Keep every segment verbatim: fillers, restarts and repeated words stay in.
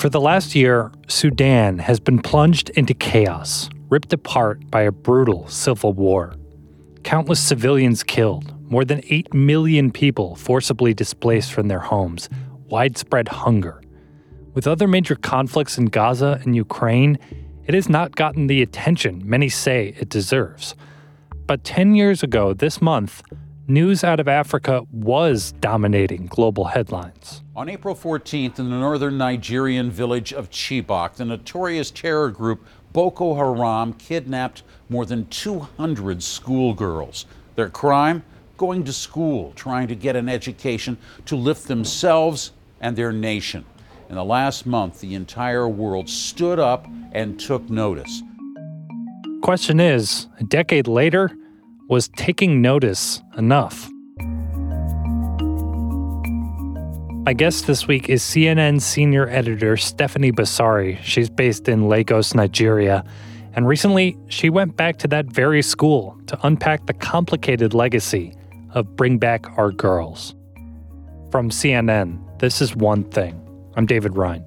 For the last year, Sudan has been plunged into chaos, ripped apart by a brutal civil war. Countless civilians killed, more than eight million people forcibly displaced from their homes, widespread hunger. With other major conflicts in Gaza and Ukraine, it has not gotten the attention many say it deserves. But ten years ago this month, news out of Africa was dominating global headlines. On April fourteenth, in the northern Nigerian village of Chibok, the notorious terror group Boko Haram kidnapped more than two hundred schoolgirls. Their crime? Going to school, trying to get an education to lift themselves and their nation. In the last month, the entire world stood up and took notice. Question is, a decade later, was taking notice enough? My guest this week is C N N senior editor Stephanie Basari. She's based in Lagos, Nigeria. And recently, she went back to that very school to unpack the complicated legacy of Bring Back Our Girls. From C N N, this is One Thing. I'm David Rind.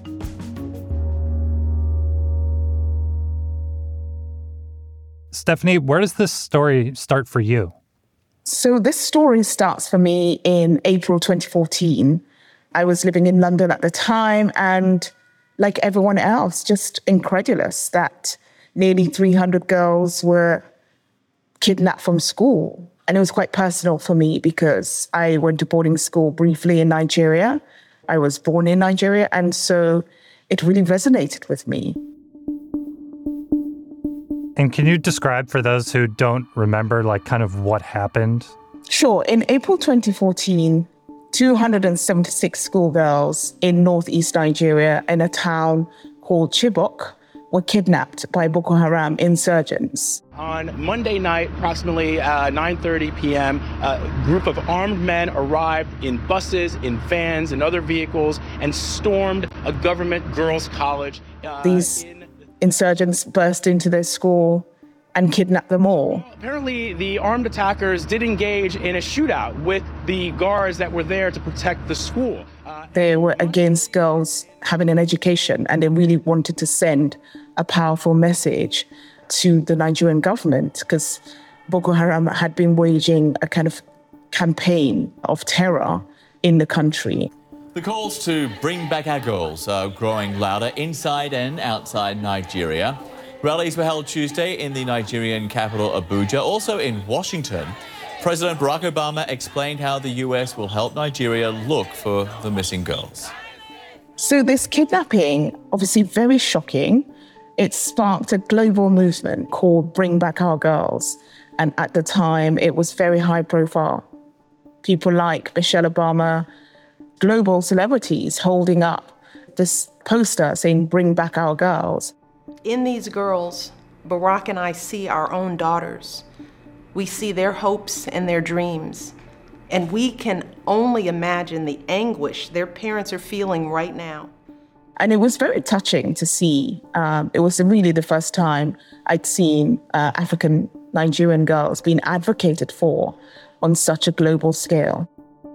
Stephanie, where does this story start for you? So this story starts for me in April twenty fourteen. I was living in London at the time and, like everyone else, just incredulous that nearly three hundred girls were kidnapped from school. And it was quite personal for me because I went to boarding school briefly in Nigeria. I was born in Nigeria, and so it really resonated with me. And can you describe for those who don't remember, like, kind of what happened? Sure. In April twenty fourteen, two hundred seventy-six schoolgirls in northeast Nigeria in a town called Chibok were kidnapped by Boko Haram insurgents. On Monday night, approximately uh, nine thirty p.m., a group of armed men arrived in buses, in vans, and other vehicles and stormed a government girls' college. Uh, These in- insurgents burst into their school and kidnapped them all. Apparently, the armed attackers did engage in a shootout with the guards that were there to protect the school. Uh, They were against girls having an education, and they really wanted to send a powerful message to the Nigerian government because Boko Haram had been waging a kind of campaign of terror in the country. The calls to bring back our girls are growing louder inside and outside Nigeria. Rallies were held Tuesday in the Nigerian capital, Abuja. Also in Washington, President Barack Obama explained how the U S will help Nigeria look for the missing girls. So this kidnapping, obviously very shocking. It sparked a global movement called Bring Back Our Girls. And at the time, it was very high profile. People like Michelle Obama, global celebrities holding up this poster saying, "Bring back our girls." In these girls, Barack and I see our own daughters. We see their hopes and their dreams. And we can only imagine the anguish their parents are feeling right now. And it was very touching to see. Um, it was really the first time I'd seen uh, African Nigerian girls being advocated for on such a global scale.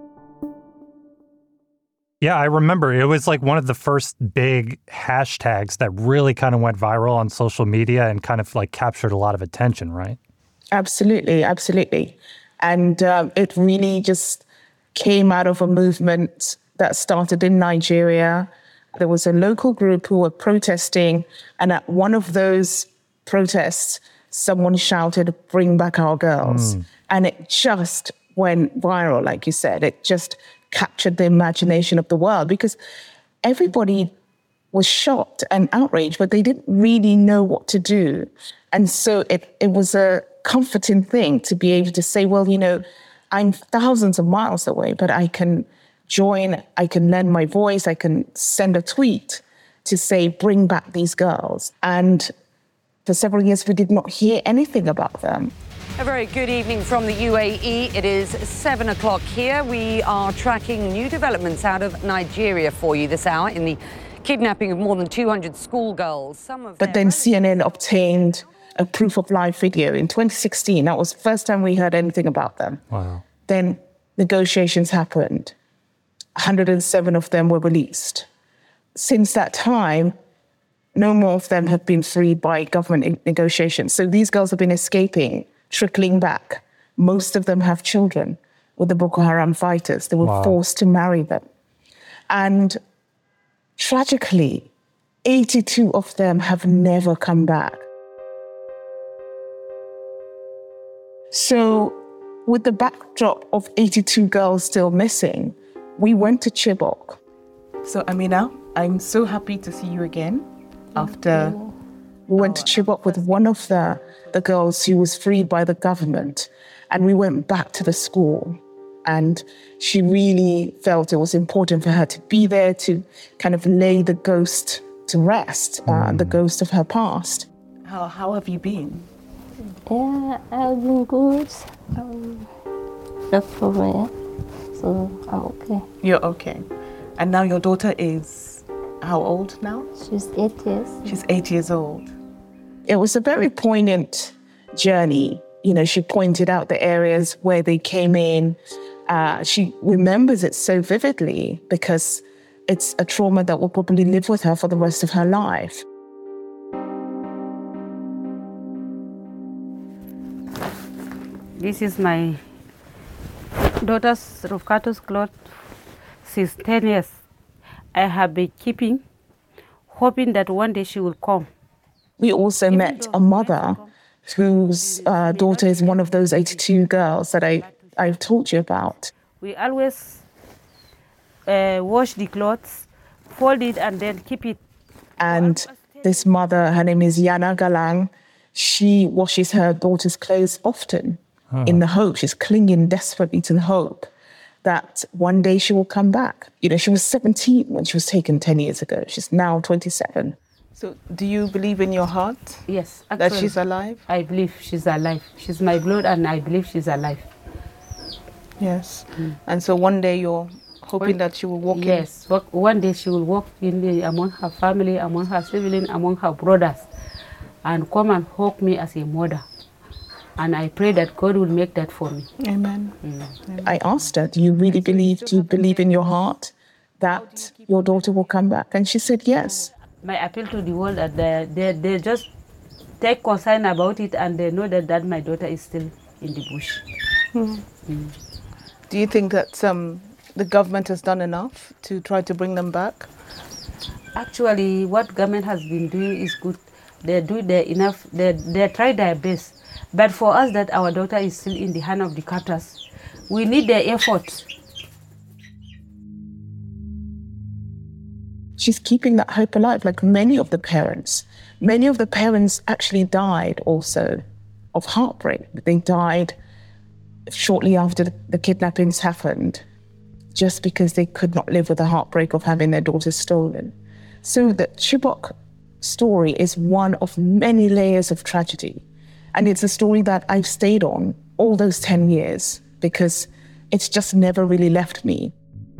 Yeah, I remember it was like one of the first big hashtags that really kind of went viral on social media and kind of like captured a lot of attention, right? Absolutely, absolutely. And um, it really just came out of a movement that started in Nigeria. There was a local group who were protesting, and at one of those protests, someone shouted, "Bring back our girls." Mm. And it just went viral, like you said. It just captured the imagination of the world because everybody was shocked and outraged, but they didn't really know what to do. And so it, it was a comforting thing to be able to say, well, you know, I'm thousands of miles away, but I can join, I can lend my voice, I can send a tweet to say, bring back these girls. And for several years, we did not hear anything about them. A very good evening from the U A E. It is seven o'clock here. We are tracking new developments out of Nigeria for you this hour in the kidnapping of more than two hundred schoolgirls. Some of but then C N N obtained a proof of live video in twenty sixteen. That was the first time we heard anything about them. Wow. Then negotiations happened. one hundred seven of them were released. since that time, no more of them have been freed by government negotiations. So these girls have been escaping, trickling back. Most of them have children with the Boko Haram fighters. They were wow. forced to marry them. And tragically, eighty-two of them have never come back. So with the backdrop of eighty-two girls still missing, we went to Chibok. So Amina, I'm so happy to see you again. After we went to Chibok with one of the, the girls who was freed by the government, and we went back to the school. And she really felt it was important for her to be there to kind of lay the ghost to rest, uh, the ghost of her past. How, how have you been? Yeah, I've been good. Um, just for me, so I'm okay. You're okay. And now your daughter is how old now? She's eight years. She's eight years old. It was a very poignant journey. You know, she pointed out the areas where they came in. Uh, she remembers it so vividly because it's a trauma that will probably live with her for the rest of her life. This is my daughter's Rufkatu's cloth. She's ten years. I have been keeping, hoping that one day she will come. We also Even met a mother whose uh, daughter is one of those eighty-two girls that I, I've told you about. We always uh, wash the clothes, fold it, and then keep it. And this mother, her name is Yana Galang, she washes her daughter's clothes often oh. in the hope, she's clinging desperately to the hope that one day she will come back. You know, she was seventeen when she was taken ten years ago. She's now twenty-seven. So do you believe in your heart? Yes. Actually, that she's alive? I believe she's alive. She's my blood and I believe she's alive. Yes. Mm. And so one day you're hoping one, that she will walk yes, in? Yes. One day she will walk in the, among her family, among her siblings, among her brothers, and come and hug me as a mother. And I pray that God will make that for me. Amen. Mm. I asked her, do you really believe, do you believe in your heart that your daughter will come back? And she said yes. My appeal to the world that they, they, they just take concern about it and they know that, that my daughter is still in the bush. Mm. Mm. Do you think that um, the government has done enough to try to bring them back? Actually, what government has been doing is good. They do their enough, they, they try their best. But for us that our daughter is still in the hand of the captors, we need their efforts. She's keeping that hope alive, like many of the parents. Many of the parents actually died also of heartbreak. They died shortly after the kidnappings happened, just because they could not live with the heartbreak of having their daughters stolen. So the Chibok story is one of many layers of tragedy. And it's a story that I've stayed on all those ten years because it's just never really left me.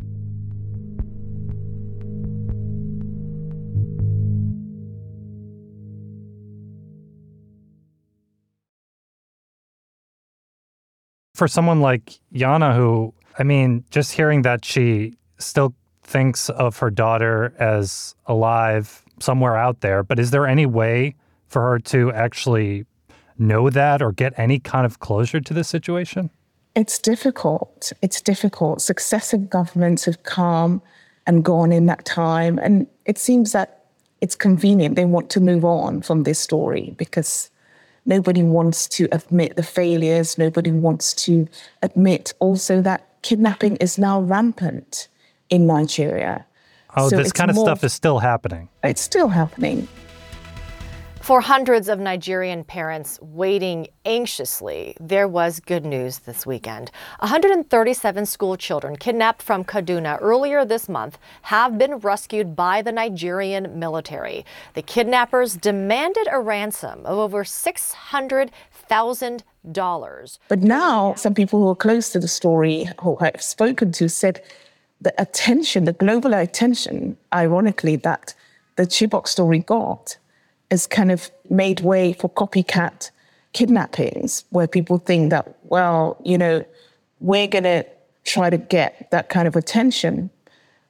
For someone like Yana, who, I mean, just hearing that she still thinks of her daughter as alive somewhere out there, but is there any way for her to actually know that or get any kind of closure to this situation? It's difficult. It's difficult. Successive governments have come and gone in that time. And it seems that it's convenient. They want to move on from this story because nobody wants to admit the failures. Nobody wants to admit also that kidnapping is now rampant in Nigeria. Oh, so this kind of more, stuff is still happening. It's still happening. For hundreds of Nigerian parents waiting anxiously, there was good news this weekend. one hundred thirty-seven school children kidnapped from Kaduna earlier this month have been rescued by the Nigerian military. The kidnappers demanded a ransom of over six hundred thousand dollars. But now, some people who are close to the story, who I've spoken to, said the attention, the global attention, ironically, that the Chibok story got has kind of made way for copycat kidnappings, where people think that, well, you know, we're going to try to get that kind of attention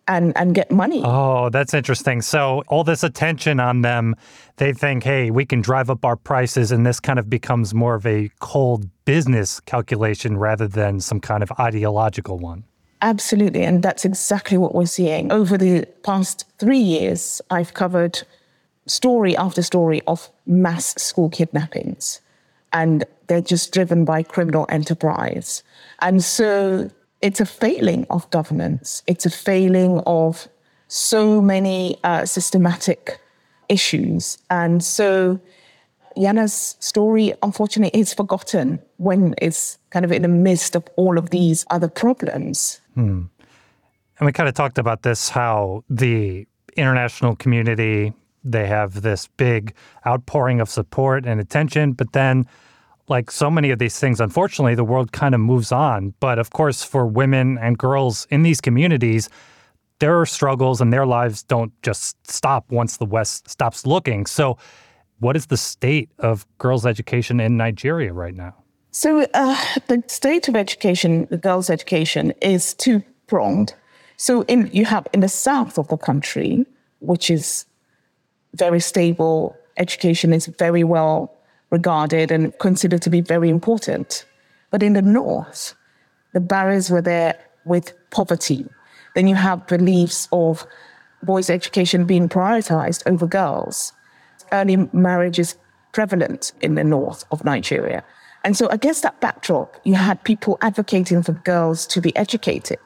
and, and get money. Oh, that's interesting. So all this attention on them, they think, hey, we can drive up our prices, and this kind of becomes more of a cold business calculation rather than some kind of ideological one. Absolutely, and that's exactly what we're seeing. Over the past three years, I've covered story after story of mass school kidnappings, and they're just driven by criminal enterprise. And so it's a failing of governance. It's a failing of so many uh, systematic issues. And so Yana's story, unfortunately, is forgotten when it's kind of in the midst of all of these other problems. Hmm. And we kind of talked about this, how the international community, they have this big outpouring of support and attention, but then like so many of these things, unfortunately, the world kind of moves on. But of course, for women and girls in these communities, there are struggles and their lives don't just stop once the West stops looking. So what is the state of girls' education in Nigeria right now? So uh, the state of education, the girls' education, is two-pronged. So in, you have in the south of the country, which is very stable, education is very well regarded and considered to be very important. But in the north, the barriers were there with poverty. Then you have beliefs of boys' education being prioritized over girls. Early marriage is prevalent in the north of Nigeria. And so against that backdrop, you had people advocating for girls to be educated.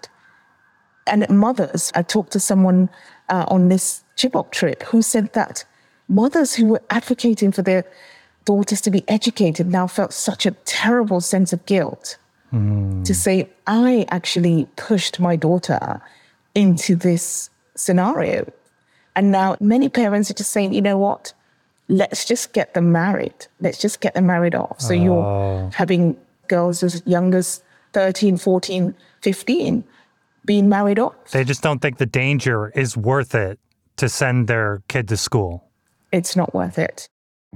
And mothers, I talked to someone uh, on this Chibok trip who said that mothers who were advocating for their daughters to be educated now felt such a terrible sense of guilt mm. to say, I actually pushed my daughter into this scenario. And now many parents are just saying, you know what, let's just get them married. Let's just get them married off. So oh. you're having girls as young as thirteen, fourteen, fifteen being married off. They just don't think the danger is worth it to send their kid to school. It's not worth it.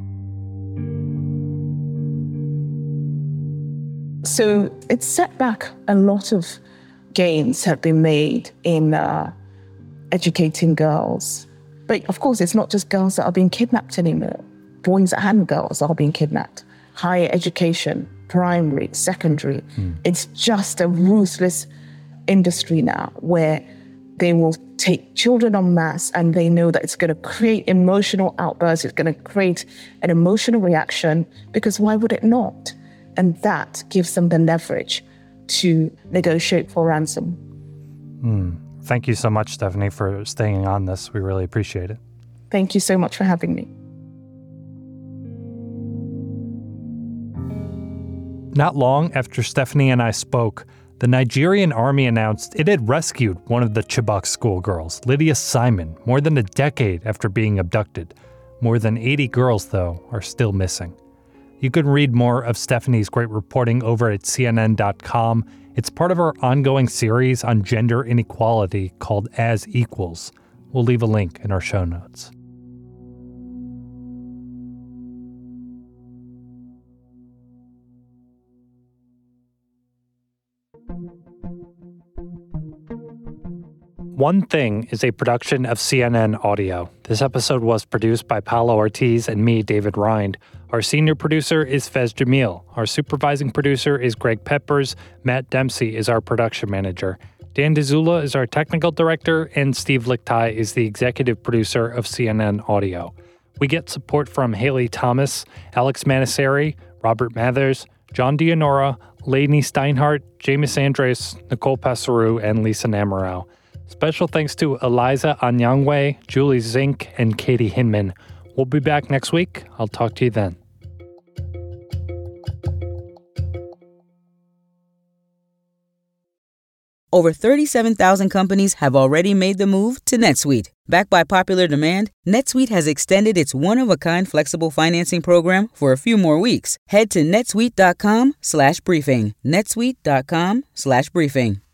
So it's set back a lot of gains have been made in uh, educating girls. But of course, it's not just girls that are being kidnapped anymore. Boys and girls are being kidnapped. Higher education, primary, secondary. Mm. It's just a ruthless industry now where they will take children en masse and they know that it's going to create emotional outbursts. It's going to create an emotional reaction because why would it not? And that gives them the leverage to negotiate for ransom. Mm. Thank you so much, Stephanie, for staying on this. We really appreciate it. Thank you so much for having me. Not long after Stephanie and I spoke, the Nigerian army announced it had rescued one of the Chibok schoolgirls, Lydia Simon, more than a decade after being abducted. More than eighty girls, though, are still missing. You can read more of Stephanie's great reporting over at C N N dot com. It's part of our ongoing series on gender inequality called As Equals. We'll leave a link in our show notes. One Thing is a production of C N N Audio. This episode was produced by Paolo Ortiz and me, David Rind. Our senior producer is Fez Jamil. Our supervising producer is Greg Peppers. Matt Dempsey is our production manager. Dan DeZula is our technical director, and Steve Lichtai is the executive producer of C N N Audio. We get support from Haley Thomas, Alex Manasseri, Robert Mathers, John Dianora, Lainey Steinhardt, James Andres, Nicole Passeru, and Lisa Namarau. Special thanks to Eliza Anyangwe, Julie Zink, and Katie Hinman. We'll be back next week. I'll talk to you then. Over thirty-seven thousand companies have already made the move to NetSuite. Backed by popular demand, NetSuite has extended its one-of-a-kind flexible financing program for a few more weeks. Head to netsuite dot com slash briefing. netsuite dot com slash briefing.